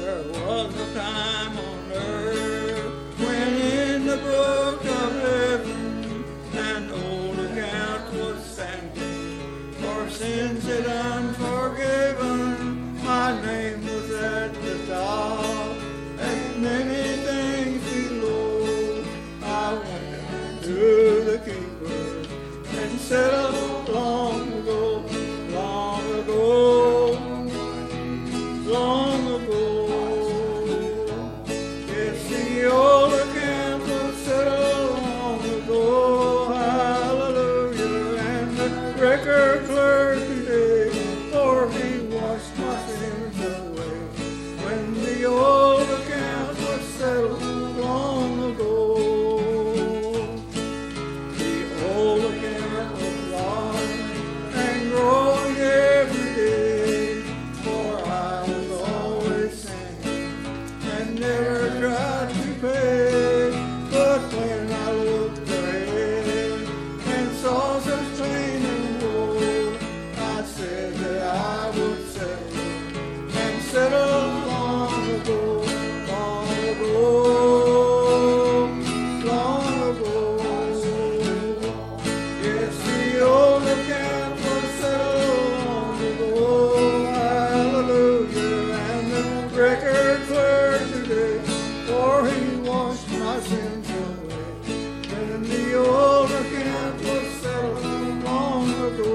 There was a time on earth when in the book of heaven an old account was standing for sins that unforgiven. My name was at the top and many things below. I went to the keeper and said, oh, long ago, long ago, long ago. Yes, the old account was settled long ago. Hallelujah. And the record clerk today, for he washed my sins away. When the old account was settled long ago. The old account was long and growing every day, for I was always sinning and never tried to pay. But when I looked ahead and saw such pain and woe, I said that I would settle and settle long ago, long ago, long ago. Yes, the old account was settled long ago. Hallelujah. And the record clerk today, for he washed my sins away. When the old account was settled long ago.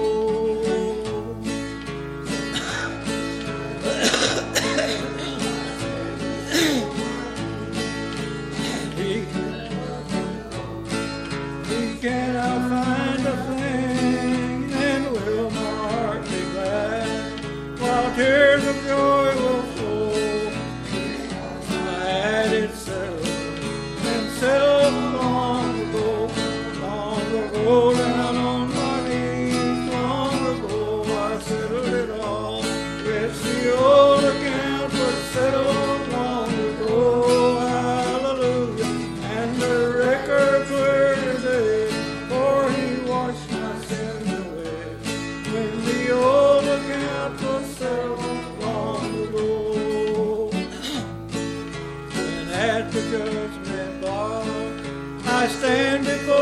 He cannot find a thing, and will my heart be glad, while tears of joy will flow. I had it settled and settled long ago, down on my knees, long ago I settled it all. Yes, the old account was settled long ago, hallelujah. And the record clear today, for he washed my sins away. When the old account was settled long ago. When at the judgment bar I stand before